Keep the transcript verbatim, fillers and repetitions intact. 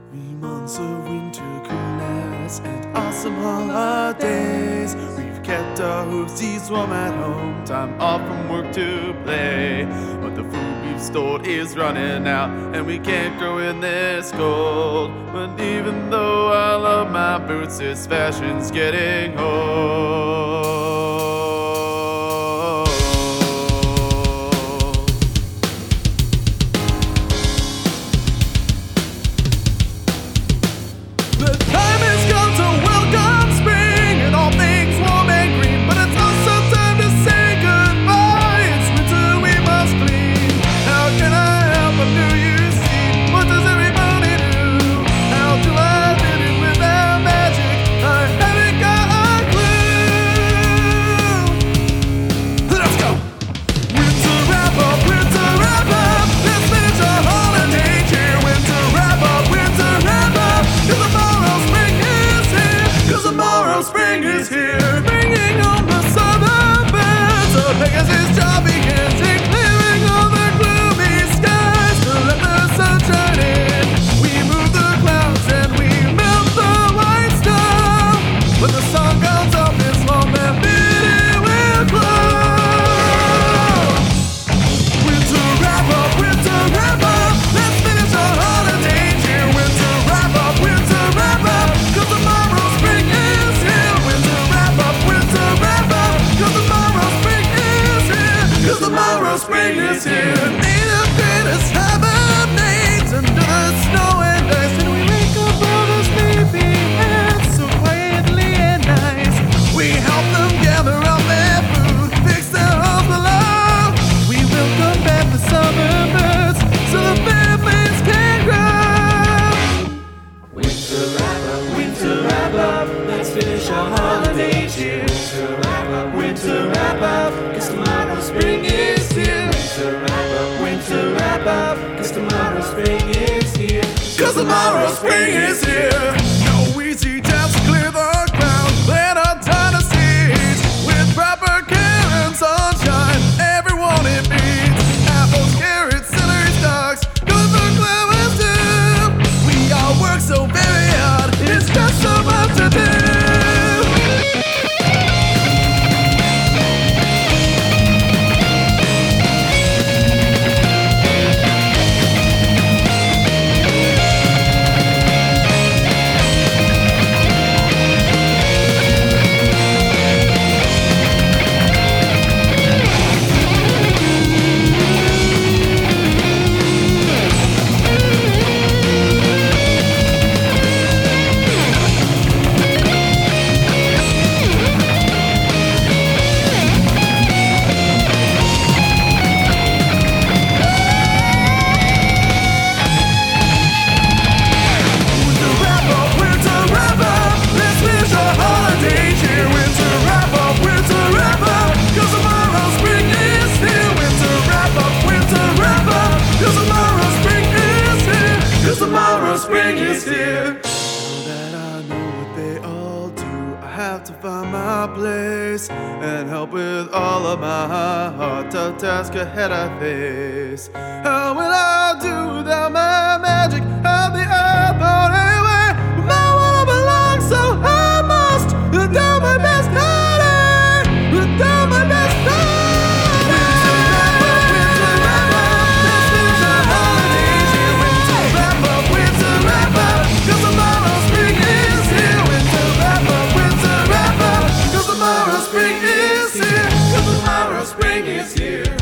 Three months of winter coolness and awesome holidays. We've kept our hoofsies warm at home, time off from work to play. But the food we've stored is running out, and we can't grow in this cold. But even though I love my boots, this fashion's getting old. The time has come to welcome spring and all things warm and green, but it's also time to say goodbye. It's winter, we must clean. How can I help a New Year's Eve? What does everybody do? How do I fit in without magic? I haven't got a clue. Let's go! Winter wrap up, winter wrap up. Let's finish our holiday cheer. Winter wrap up, winter wrap up. 'Cause tomorrow spring is here. 'Cause tomorrow spring is here. Bringing home the southern birds. So Pegasus job begins in clearing all the gloomy skies to let the sunshine in. We move the clouds and we melt the white snow. When the sun comes up, it's long that it will glow. Winter wrap up, winter wrap up. Let's finish our holiday cheer. Winter wrap up, winter wrap up. 'Cause tomorrow spring is here. Winter wrap up, winter wrap up. 'Cause tomorrow spring is here. 'Cause tomorrow spring is here. May the greatest hibernate under the snow and ice, and we wake up all the sleepy heads so quietly and nice. We help them gather up their food, fix their homes below. We welcome back the summer birds so the families can grow. Winter wrap up, winter wrap up. Let's finish our holiday cheer. Winter wrap up, winter wrap up. 'Cause tomorrow spring is here. Winter wrap up, winter wrap up. 'Cause tomorrow spring is here. 'Cause tomorrow spring is here. No easy task to clear the ground, plant our dynasties with proper care and sunshine. Everyone it needs. Apples, carrots, celery stalks, good for clovers too. We all work so very hard, it's just so much to do. Spring is here. Now that I know what they all do, I have to find my place and help with all of my heart tough task ahead I face. How will I do without my magic? How the earth on anyway? My world belongs, so I must do my best holiday, do my best holiday. Spring is here. 'Cause tomorrow spring is here.